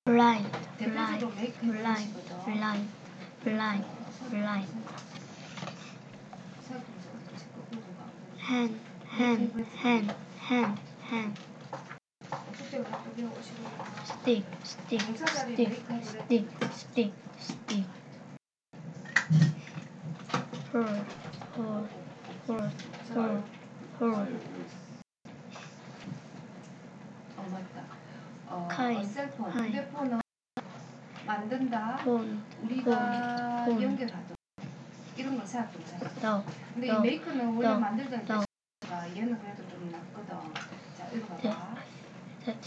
blind, 대표적으로 blind, make blind, 해주시거든. blind, blind, blind. hand, hand, hand, hand, hand. stick, stick, stick, stick, stick, stick. hole, hole, hole, hole, hole. 맞다. kind, 셀폰, kind. 휴대폰은 만든다. 폰, 우리가 폰. 연결하다. 이런 걸 생각도 못하겠어. no, 근데 no, 이 메이크는 원래 no, 만들던 no. 얘는 그래도 좀 낫거든. 자, 읽어봐봐.